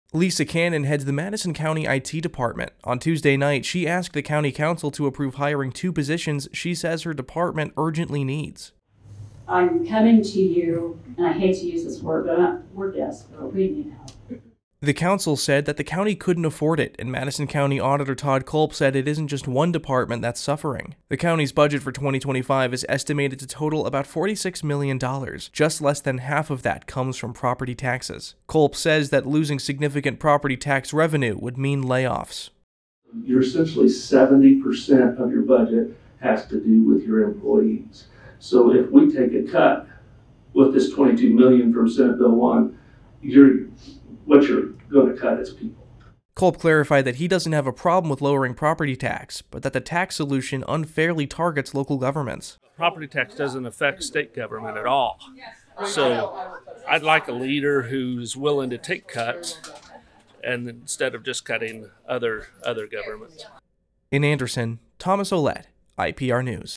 Lisa Cannon heads the Madison County IT department. On Tuesday night, she asked the county council to approve hiring 2 positions she says her department urgently needs. I'm coming to you, and I hate to use this word, but we're desperate. We need help. The council said that the county couldn't afford it, and Madison County Auditor Todd Culp said it isn't just one department that's suffering. The county's budget for 2025 is estimated to total about $46 million. Just less than half of that comes from property taxes. Culp says that losing significant property tax revenue would mean layoffs. You're essentially 70% of your budget has to do with your employees. So if we take a cut with this $22 million from Senate Bill 1, what you're going to cut is people. Culp clarified that he doesn't have a problem with lowering property tax, but that the tax solution unfairly targets local governments. Property tax doesn't affect state government at all. So I'd like a leader who's willing to take cuts and instead of just cutting other governments. In Anderson, Thomas Ouellette, IPR News.